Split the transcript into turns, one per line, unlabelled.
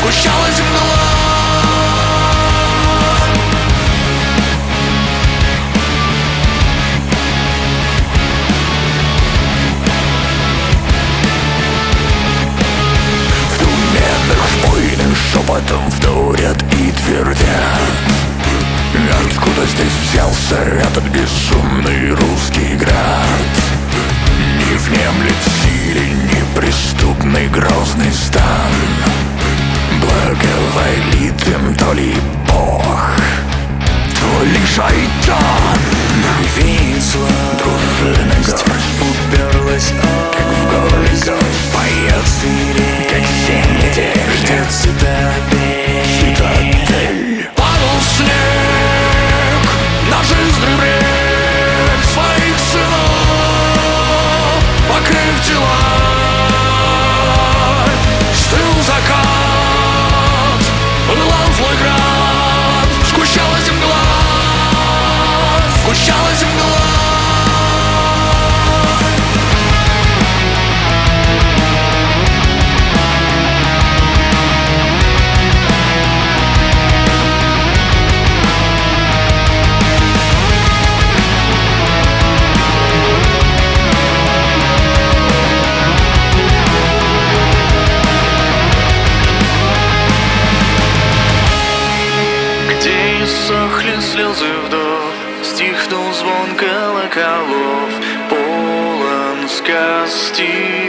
Сгущалась мгла. В туманных войнах шепотом вторят и твердят: откуда здесь взялся этот безумный русский град? Не внемлет силе неприступный грозный стан. Благоволит им то ли Бог, то ли шайтан.
Весла
Дружина горсть
уперлась,
как в горле гость,
поет свирель,
как зимний день,
ждет цитадель.
цитадель. Падал снег на жизнь бред своих сынов, покрыв тела. Стыл закат, пылал злой град. Сгущалась мгла, сгущалась мгла.
Где иссохли слезы вдов, стихнул звон колоколов, полон сказки.